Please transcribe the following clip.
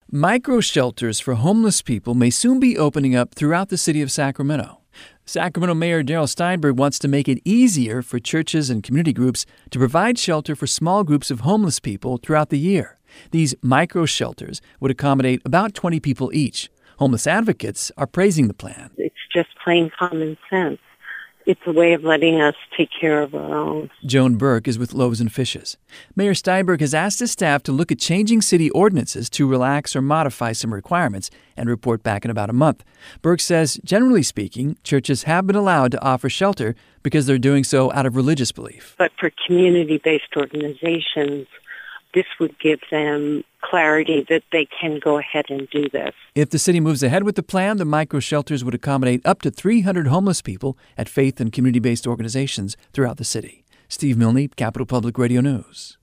Micro shelters for homeless people may soon be opening up throughout the city of Sacramento. Sacramento Mayor Darrell Steinberg wants to make it easier for churches and community groups to provide shelter for small groups of homeless people throughout the year. These micro shelters would accommodate about 20 people each. Homeless advocates are praising the plan. It's just plain common sense. It's a way of letting us take care of our own. Joan Burke is with Loaves and Fishes. Mayor Steinberg has asked his staff to look at changing city ordinances to relax or modify some requirements and report back in about a month. Burke says, generally speaking, churches have been allowed to offer shelter because they're doing so out of religious belief. But for community-based organizations, this would give them clarity that they can go ahead and do this. If the city moves ahead with the plan, the micro shelters would accommodate up to 300 homeless people at faith and community-based organizations throughout the city. Steve Milne, Capital Public Radio News.